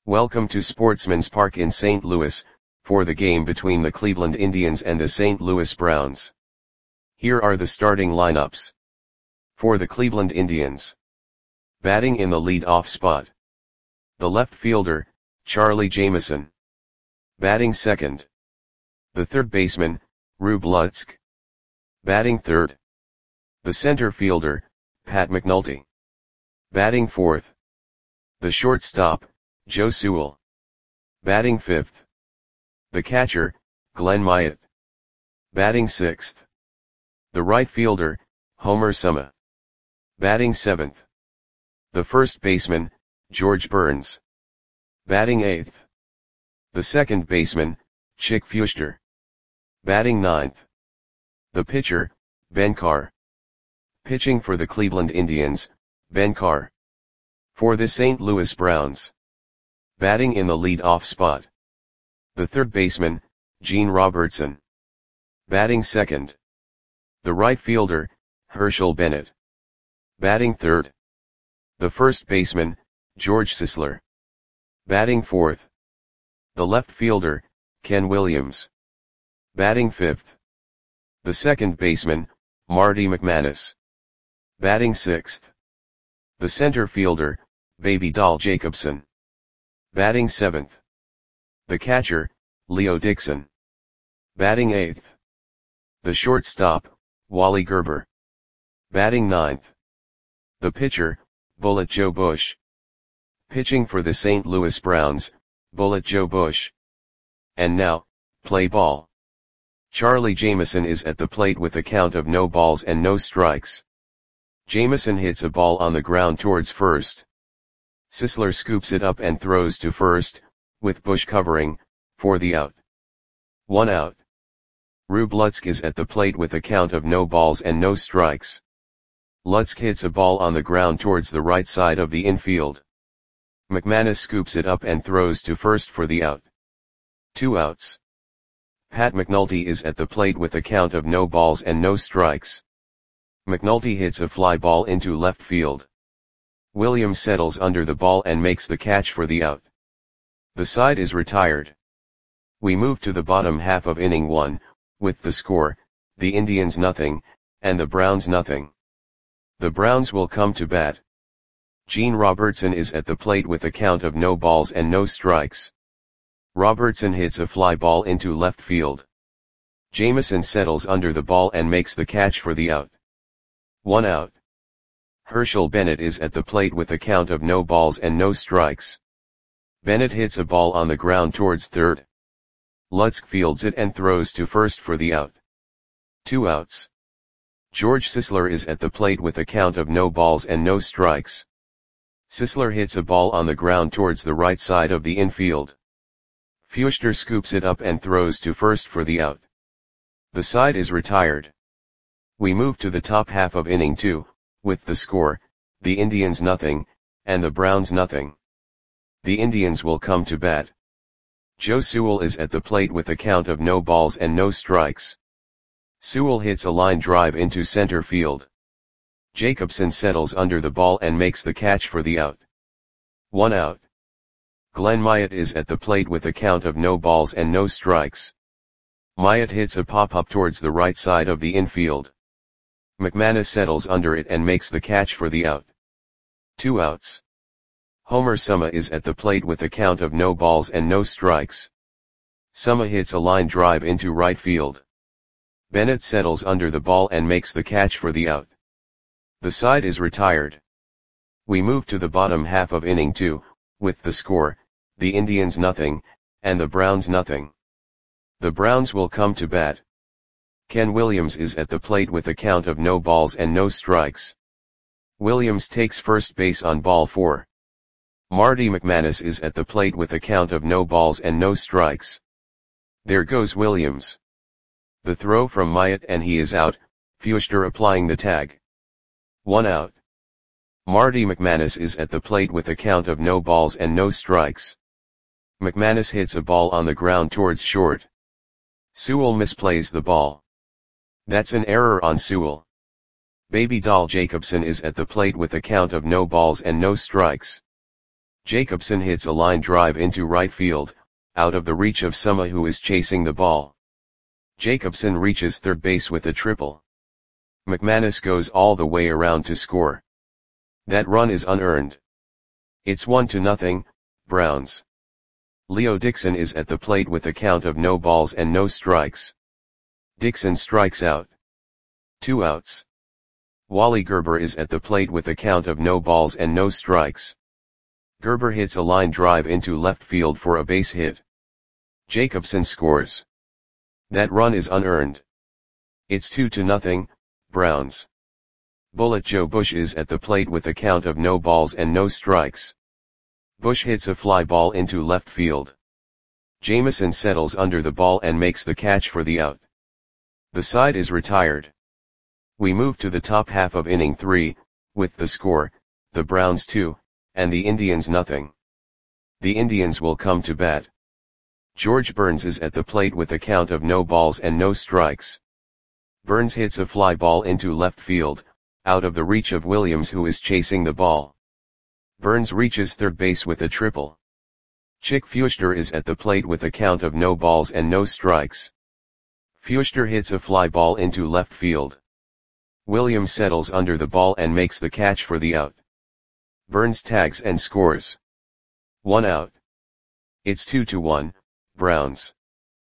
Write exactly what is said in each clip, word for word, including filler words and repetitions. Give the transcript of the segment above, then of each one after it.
Welcome to Sportsman's Park in Saint Louis, for the game between the Cleveland Indians and the Saint Louis Browns. Here are the starting lineups. For the Cleveland Indians. Batting in the lead-off spot. The left fielder, Charlie Jameson. Batting second. The third baseman, Rube Lutzk. Batting third. The center fielder, Pat McNulty. Batting fourth. The shortstop, Joe Sewell. Batting fifth. The catcher, Glenn Myatt. Batting sixth. The right fielder, Homer Suma. Batting seventh. The first baseman, George Burns. Batting eighth. The second baseman, Chick Feuchter. Batting ninth. The pitcher, Ben Carr. Pitching for the Cleveland Indians, Ben Carr. For the Saint Louis Browns. Batting in the lead-off spot. The third baseman, Gene Robertson. Batting second. The right fielder, Herschel Bennett. Batting third. The first baseman, George Sisler. Batting fourth. The left fielder, Ken Williams. Batting fifth. The second baseman, Marty McManus. Batting sixth. The center fielder, Baby Doll Jacobson. Batting seventh. The catcher, Leo Dixon. Batting eighth. The shortstop, Wally Gerber. Batting ninth. The pitcher, Bullet Joe Bush. Pitching for the Saint Louis Browns, Bullet Joe Bush. And now, play ball. Charlie Jameson is at the plate with a count of no balls and no strikes. Jameson hits a ball on the ground towards first. Sisler scoops it up and throws to first, with Bush covering, for the out. One out. Rube Lutzk is at the plate with a count of no balls and no strikes. Lutzk hits a ball on the ground towards the right side of the infield. McManus scoops it up and throws to first for the out. Two outs. Pat McNulty is at the plate with a count of no balls and no strikes. McNulty hits a fly ball into left field. Williams settles under the ball and makes the catch for the out. The side is retired. We move to the bottom half of inning one, with the score, the Indians nothing, and the Browns nothing. The Browns will come to bat. Gene Robertson is at the plate with a count of no balls and no strikes. Robertson hits a fly ball into left field. Jameson settles under the ball and makes the catch for the out. One out. Herschel Bennett is at the plate with a count of no balls and no strikes. Bennett hits a ball on the ground towards third. Lutzk fields it and throws to first for the out. Two outs. George Sisler is at the plate with a count of no balls and no strikes. Sisler hits a ball on the ground towards the right side of the infield. Feuchter scoops it up and throws to first for the out. The side is retired. We move to the top half of inning two, with the score, the Indians nothing, and the Browns nothing. The Indians will come to bat. Joe Sewell is at the plate with a count of no balls and no strikes. Sewell hits a line drive into center field. Jacobson settles under the ball and makes the catch for the out. One out. Glenn Myatt is at the plate with a count of no balls and no strikes. Myatt hits a pop-up towards the right side of the infield. McManus settles under it and makes the catch for the out. Two outs. Homer Suma is at the plate with a count of no balls and no strikes. Suma hits a line drive into right field. Bennett settles under the ball and makes the catch for the out. The side is retired. We move to the bottom half of inning two, with the score, the Indians nothing, and the Browns nothing. The Browns will come to bat. Ken Williams is at the plate with a count of no balls and no strikes. Williams takes first base on ball four. Marty McManus is at the plate with a count of no balls and no strikes. There goes Williams. The throw from Myatt and he is out, Feuchter applying the tag. One out. Marty McManus is at the plate with a count of no balls and no strikes. McManus hits a ball on the ground towards short. Sewell misplays the ball. That's an error on Sewell. Baby Doll Jacobson is at the plate with a count of no balls and no strikes. Jacobson hits a line drive into right field, out of the reach of Suma, who is chasing the ball. Jacobson reaches third base with a triple. McManus goes all the way around to score. That run is unearned. It's one to nothing, Browns. Leo Dixon is at the plate with a count of no balls and no strikes. Dixon strikes out. Two outs. Wally Gerber is at the plate with a count of no balls and no strikes. Gerber hits a line drive into left field for a base hit. Jacobson scores. That run is unearned. It's two to nothing, Browns. Bullet Joe Bush is at the plate with a count of no balls and no strikes. Bush hits a fly ball into left field. Jameson settles under the ball and makes the catch for the out. The side is retired. We move to the top half of inning three, with the score, the Browns two, and the Indians nothing. The Indians will come to bat. George Burns is at the plate with a count of no balls and no strikes. Burns hits a fly ball into left field, out of the reach of Williams, who is chasing the ball. Burns reaches third base with a triple. Chick Feuchter is at the plate with a count of no balls and no strikes. Feuchter hits a fly ball into left field. Williams settles under the ball and makes the catch for the out. Burns tags and scores. One out. It's two to one, Browns.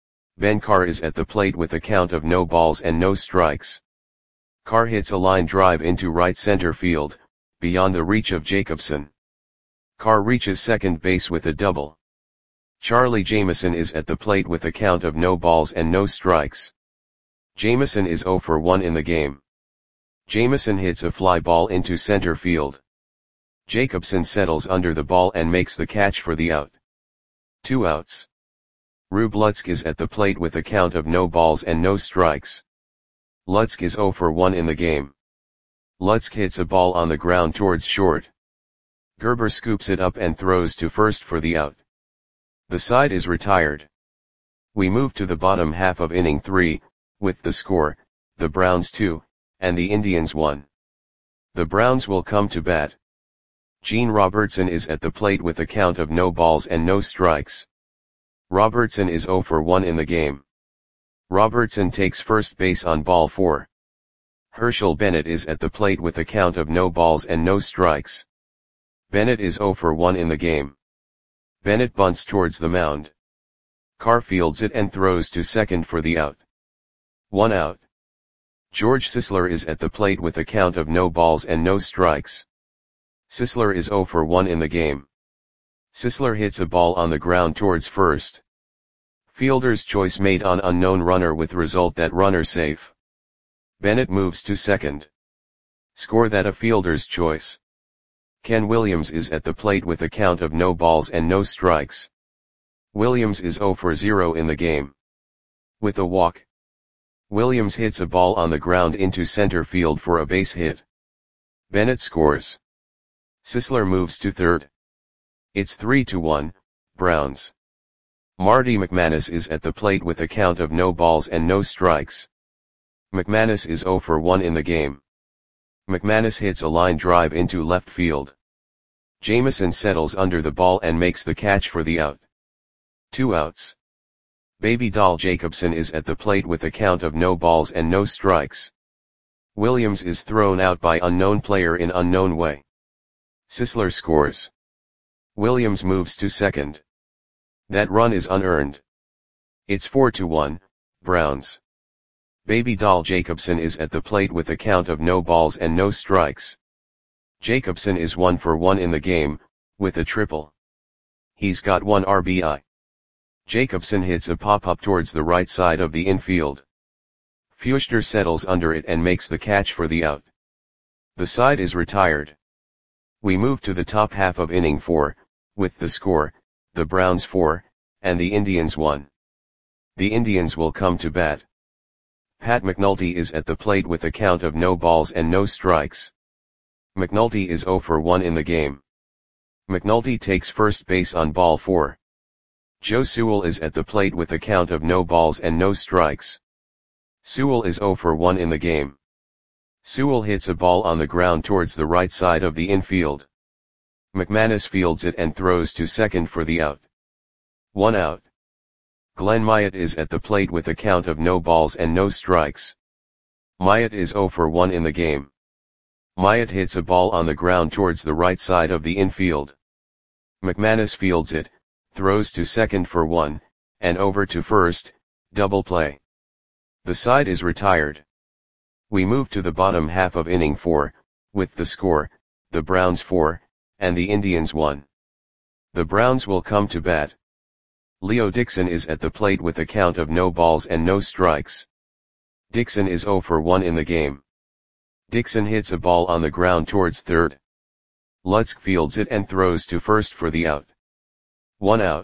Ben Carr is at the plate with a count of no balls and no strikes. Carr hits a line drive into right center field, beyond the reach of Jacobson. Carr reaches second base with a double. Charlie Jameson is at the plate with a count of no balls and no strikes. Jameson is oh for one in the game. Jameson hits a fly ball into center field. Jacobson settles under the ball and makes the catch for the out. Two outs. Rube Lutzk is at the plate with a count of no balls and no strikes. Lutzk is oh for one in the game. Lutzk hits a ball on the ground towards short. Gerber scoops it up and throws to first for the out. The side is retired. We move to the bottom half of inning three, with the score, the Browns two, and the Indians one. The Browns will come to bat. Gene Robertson is at the plate with a count of no balls and no strikes. Robertson is oh for one in the game. Robertson takes first base on ball four. Herschel Bennett is at the plate with a count of no balls and no strikes. Bennett is oh for one in the game. Bennett bunts towards the mound. Carr fields it and throws to second for the out. One out. George Sisler is at the plate with a count of no balls and no strikes. Sisler is oh for one in the game. Sisler hits a ball on the ground towards first. Fielder's choice made on unknown runner with result that runner safe. Bennett moves to second. Score that a fielder's choice. Ken Williams is at the plate with a count of no balls and no strikes. Williams is oh for zero in the game. With a walk. Williams hits a ball on the ground into center field for a base hit. Bennett scores. Sisler moves to third. It's three to one, Browns. Marty McManus is at the plate with a count of no balls and no strikes. McManus is oh for one in the game. McManus hits a line drive into left field. Jameson settles under the ball and makes the catch for the out. Two outs. Baby Doll Jacobson is at the plate with a count of no balls and no strikes. Williams is thrown out by unknown player in unknown way. Sisler scores. Williams moves to second. That run is unearned. It's four to one, Browns. Baby Doll Jacobson is at the plate with a count of no balls and no strikes. Jacobson is one for one in the game, with a triple. He's got one R B I. Jacobson hits a pop-up towards the right side of the infield. Feuchter settles under it and makes the catch for the out. The side is retired. We move to the top half of inning four, with the score, the Browns four, and the Indians one. The Indians will come to bat. Pat McNulty is at the plate with a count of no balls and no strikes. McNulty is oh for one in the game. McNulty takes first base on ball four. Joe Sewell is at the plate with a count of no balls and no strikes. Sewell is oh for one in the game. Sewell hits a ball on the ground towards the right side of the infield. McManus fields it and throws to second for the out. One out. Glenn Myatt is at the plate with a count of no balls and no strikes. Myatt is oh for one in the game. Myatt hits a ball on the ground towards the right side of the infield. McManus fields it, throws to second for one, and over to first, double play. The side is retired. We move to the bottom half of inning four, with the score, the Browns four, and the Indians one. The Browns will come to bat. Leo Dixon is at the plate with a count of no balls and no strikes. Dixon is oh for one in the game. Dixon hits a ball on the ground towards third. Lutzk fields it and throws to first for the out. One out.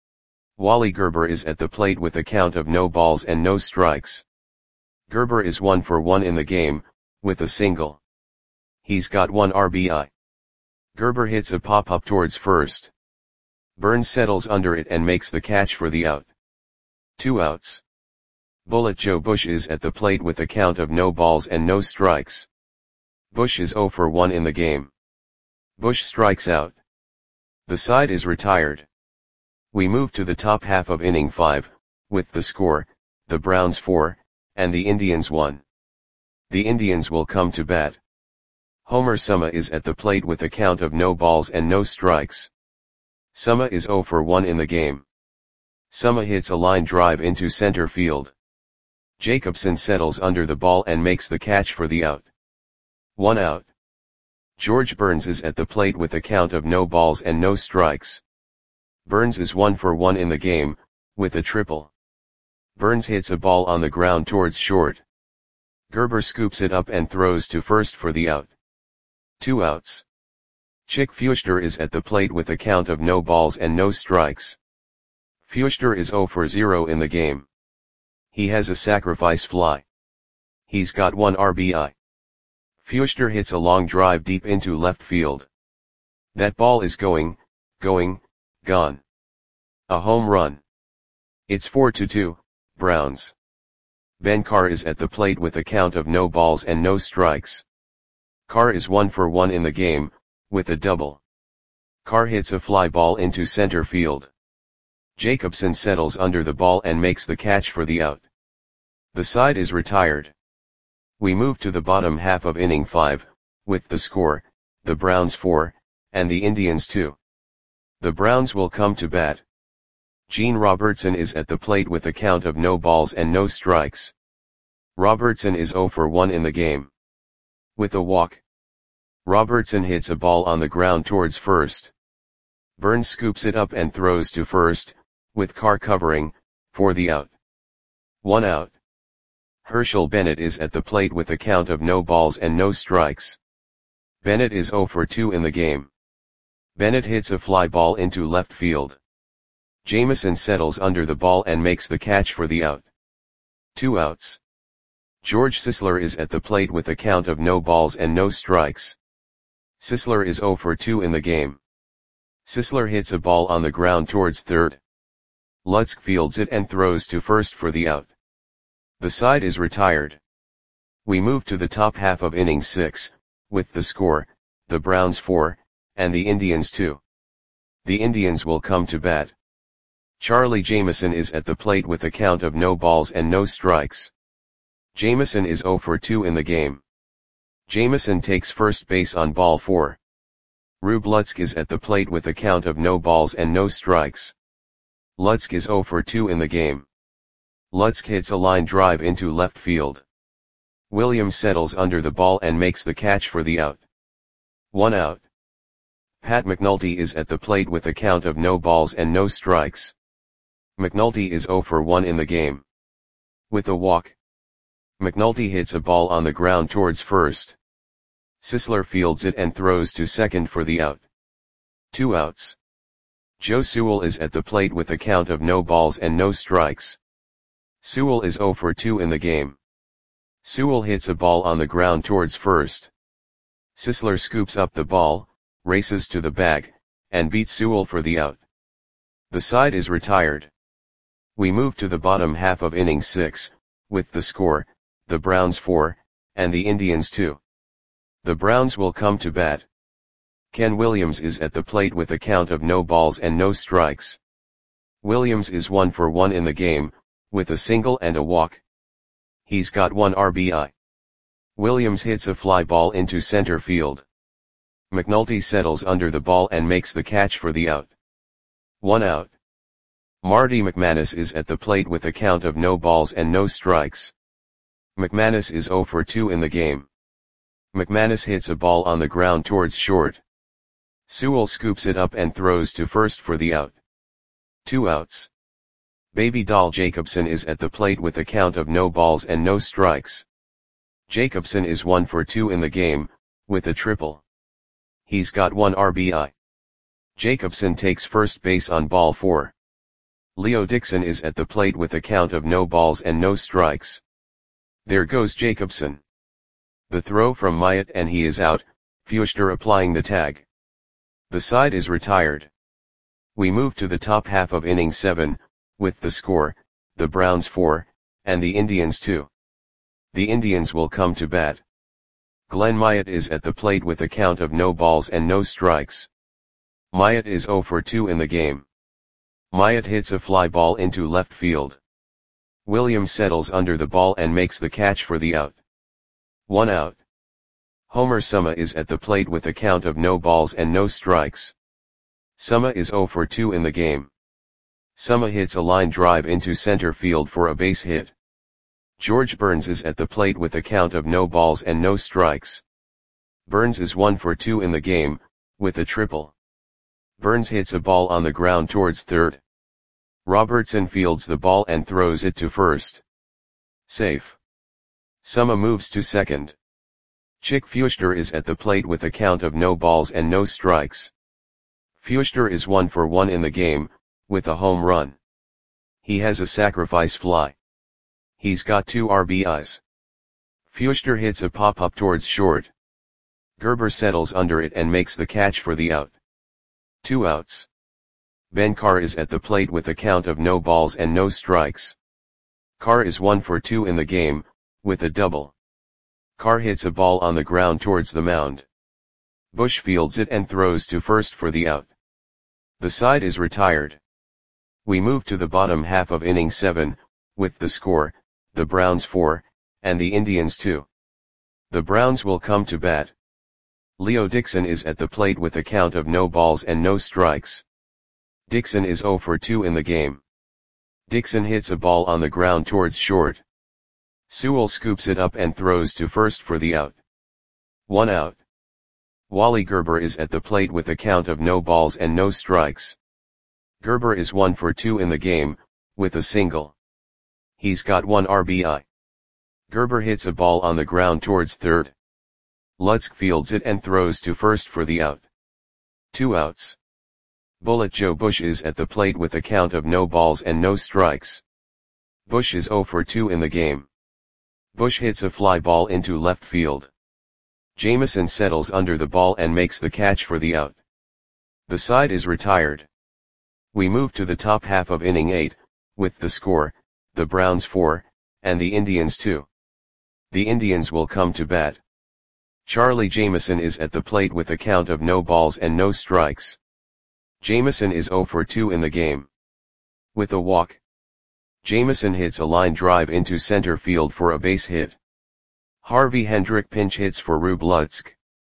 Wally Gerber is at the plate with a count of no balls and no strikes. Gerber is one for one in the game, with a single. He's got one R B I. Gerber hits a pop-up towards first. Burns settles under it and makes the catch for the out. Two outs. Bullet Joe Bush is at the plate with a count of no balls and no strikes. Bush is oh for one in the game. Bush strikes out. The side is retired. We move to the top half of inning five, with the score, the Browns four, and the Indians one. The Indians will come to bat. Homer Summa is at the plate with a count of no balls and no strikes. Summa is oh for one in the game. Summa hits a line drive into center field. Jacobson settles under the ball and makes the catch for the out. One out. George Burns is at the plate with a count of no balls and no strikes. Burns is one for one in the game, with a triple. Burns hits a ball on the ground towards short. Gerber scoops it up and throws to first for the out. Two outs. Chick Feuchter is at the plate with a count of no balls and no strikes. Feuchter is oh for zero in the game. He has a sacrifice fly. He's got one R B I. Feuchter hits a long drive deep into left field. That ball is going, going, gone. A home run. It's four to two, Browns. Ben Carr is at the plate with a count of no balls and no strikes. Carr is one for one in the game, with a double. Carr hits a fly ball into center field. Jacobson settles under the ball and makes the catch for the out. The side is retired. We move to the bottom half of inning five, with the score, the Browns four, and the Indians two. The Browns will come to bat. Gene Robertson is at the plate with a count of no balls and no strikes. Robertson is oh for one in the game. With a walk. Robertson hits a ball on the ground towards first. Burns scoops it up and throws to first, with Carr covering, for the out. One out. Herschel Bennett is at the plate with a count of no balls and no strikes. Bennett is oh for two in the game. Bennett hits a fly ball into left field. Jameson settles under the ball and makes the catch for the out. Two outs. George Sisler is at the plate with a count of no balls and no strikes. Sisler is oh for two in the game. Sisler hits a ball on the ground towards third. Lutzk fields it and throws to first for the out. The side is retired. We move to the top half of inning six, with the score, the Browns four, and the Indians two. The Indians will come to bat. Charlie Jameson is at the plate with a count of no balls and no strikes. Jameson is oh for two in the game. Jameson takes first base on ball four. Rube Lutzk is at the plate with a count of no balls and no strikes. Lutzk is oh for two in the game. Lutzk hits a line drive into left field. Williams settles under the ball and makes the catch for the out. One out. Pat McNulty is at the plate with a count of no balls and no strikes. McNulty is oh for one in the game. With a walk. McNulty hits a ball on the ground towards first. Sisler fields it and throws to second for the out. Two outs. Joe Sewell is at the plate with a count of no balls and no strikes. Sewell is oh for two in the game. Sewell hits a ball on the ground towards first. Sisler scoops up the ball, races to the bag, and beats Sewell for the out. The side is retired. We move to the bottom half of inning six, with the score, the Browns four, and the Indians two. The Browns will come to bat. Ken Williams is at the plate with a count of no balls and no strikes. Williams is one for one in the game, with a single and a walk. He's got one R B I. Williams hits a fly ball into center field. McNulty settles under the ball and makes the catch for the out. One out. Marty McManus is at the plate with a count of no balls and no strikes. McManus is zero for two in the game. McManus hits a ball on the ground towards short. Sewell scoops it up and throws to first for the out. Two outs. Baby Doll Jacobson is at the plate with a count of no balls and no strikes. Jacobson is one for two in the game, with a triple. He's got one R B I. Jacobson takes first base on ball four. Leo Dixon is at the plate with a count of no balls and no strikes. There goes Jacobson. The throw from Myatt and he is out, Feuchter applying the tag. The side is retired. We move to the top half of inning seven, with the score, the Browns four, and the Indians two. The Indians will come to bat. Glenn Myatt is at the plate with a count of no balls and no strikes. Myatt is zero for two in the game. Myatt hits a fly ball into left field. Williams settles under the ball and makes the catch for the out. One out. Homer Summa is at the plate with a count of no balls and no strikes. Summa is zero for two in the game. Summa hits a line drive into center field for a base hit. George Burns is at the plate with a count of no balls and no strikes. Burns is one for two in the game, with a triple. Burns hits a ball on the ground towards third. Robertson fields the ball and throws it to first. Safe. Summa moves to second. Chick Feuchter is at the plate with a count of no balls and no strikes. Feuchter is one for one in the game, with a home run. He has a sacrifice fly. He's got two R B Is. Feuchter hits a pop-up towards short. Gerber settles under it and makes the catch for the out. Two outs. Ben Carr is at the plate with a count of no balls and no strikes. Carr is one for two in the game, with a double. Carr hits a ball on the ground towards the mound. Bush fields it and throws to first for the out. The side is retired. We move to the bottom half of inning seven, with the score, the Browns four, and the Indians two. The Browns will come to bat. Leo Dixon is at the plate with a count of no balls and no strikes. Dixon is zero for two in the game. Dixon hits a ball on the ground towards short. Sewell scoops it up and throws to first for the out. One out. Wally Gerber is at the plate with a count of no balls and no strikes. Gerber is one for two in the game, with a single. He's got one R B I. Gerber hits a ball on the ground towards third. Lutzk fields it and throws to first for the out. Two outs. Bullet Joe Bush is at the plate with a count of no balls and no strikes. Bush is zero for two in the game. Bush hits a fly ball into left field. Jameson settles under the ball and makes the catch for the out. The side is retired. We move to the top half of inning eight, with the score, the Browns four, and the Indians two. The Indians will come to bat. Charlie Jameson is at the plate with a count of no balls and no strikes. Jameson is zero for two in the game. With a walk. Jameson hits a line drive into center field for a base hit. Harvey Hendrick pinch hits for Rube Lutzk.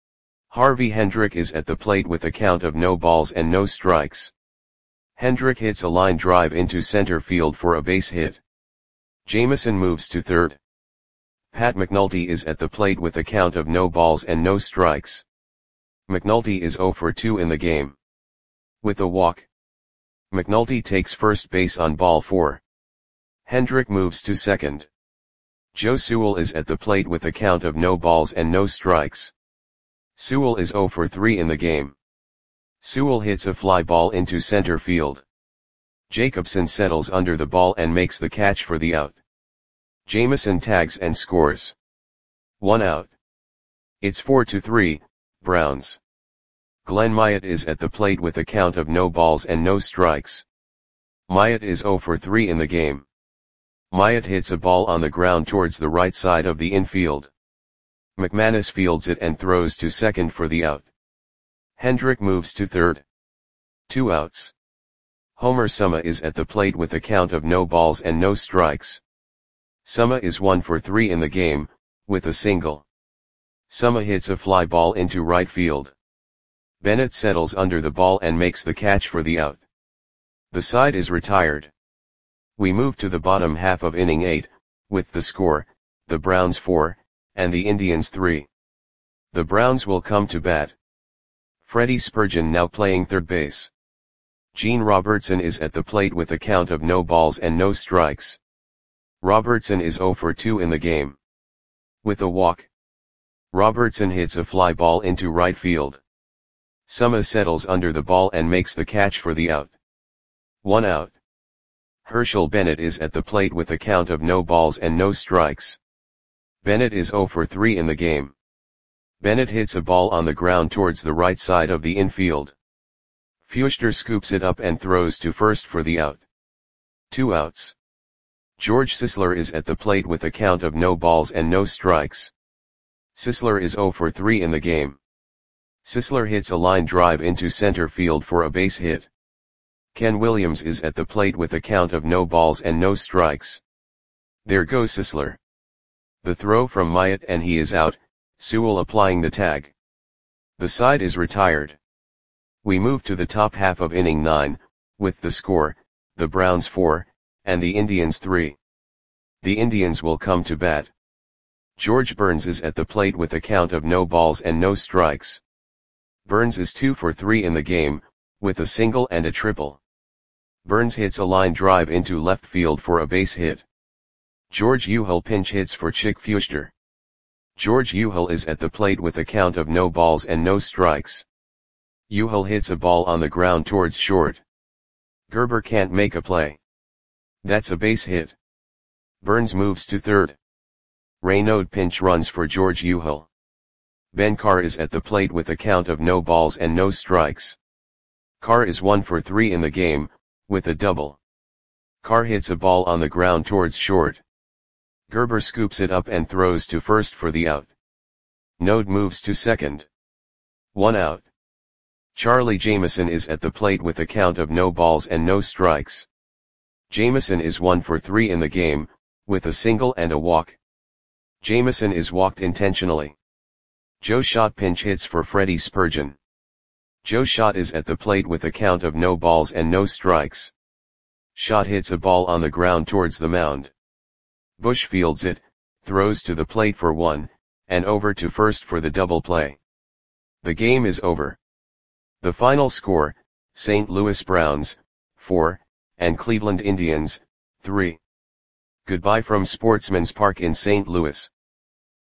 Harvey Hendrick is at the plate with a count of no balls and no strikes. Hendrick hits a line drive into center field for a base hit. Jameson moves to third. Pat McNulty is at the plate with a count of no balls and no strikes. McNulty is zero for two in the game. With a walk. McNulty takes first base on ball four. Hendrick moves to second. Joe Sewell is at the plate with a count of no balls and no strikes. Sewell is zero for three in the game. Sewell hits a fly ball into center field. Jacobson settles under the ball and makes the catch for the out. Jameson tags and scores. One out. It's four to three, Browns. Glenn Myatt is at the plate with a count of no balls and no strikes. Myatt is zero for three in the game. Myatt hits a ball on the ground towards the right side of the infield. McManus fields it and throws to second for the out. Hendrick moves to third. Two outs. Homer Suma is at the plate with a count of no balls and no strikes. Suma is one for three in the game, with a single. Suma hits a fly ball into right field. Bennett settles under the ball and makes the catch for the out. The side is retired. We move to the bottom half of inning eight, with the score, the Browns four, and the Indians three. The Browns will come to bat. Freddie Spurgeon now playing third base. Gene Robertson is at the plate with a count of no balls and no strikes. Robertson is oh for two in the game. With a walk. Robertson hits a fly ball into right field. Suma settles under the ball and makes the catch for the out. One out. Herschel Bennett is at the plate with a count of no balls and no strikes. Bennett is oh for three in the game. Bennett hits a ball on the ground towards the right side of the infield. Feuchter scoops it up and throws to first for the out. Two outs. George Sisler is at the plate with a count of no balls and no strikes. Sisler is oh for three in the game. Sisler hits a line drive into center field for a base hit. Ken Williams is at the plate with a count of no balls and no strikes. There goes Sisler. The throw from Myatt and he is out, Sewell applying the tag. The side is retired. We move to the top half of inning nine, with the score, the Browns four, and the Indians three. The Indians will come to bat. George Burns is at the plate with a count of no balls and no strikes. Burns is two for three in the game, with a single and a triple. Burns hits a line drive into left field for a base hit. George Uhl pinch hits for Chick Feuchter. George Uhl is at the plate with a count of no balls and no strikes. Uhl hits a ball on the ground towards short. Gerber can't make a play. That's a base hit. Burns moves to third. Raynaud pinch runs for George Uhl. Ben Carr is at the plate with a count of no balls and no strikes. Carr is one for three in the game, with a double. Carr hits a ball on the ground towards short. Gerber scoops it up and throws to first for the out. Node moves to second. One out. Charlie Jameson is at the plate with a count of no balls and no strikes. Jameson is one for three in the game, with a single and a walk. Jameson is walked intentionally. Joe Schott pinch hits for Freddie Spurgeon. Joe Schott is at the plate with a count of no balls and no strikes. Schott hits a ball on the ground towards the mound. Bush fields it, throws to the plate for one, and over to first for the double play. The game is over. The final score, Saint Louis Browns, four, and Cleveland Indians, three. Goodbye from Sportsman's Park in Saint Louis.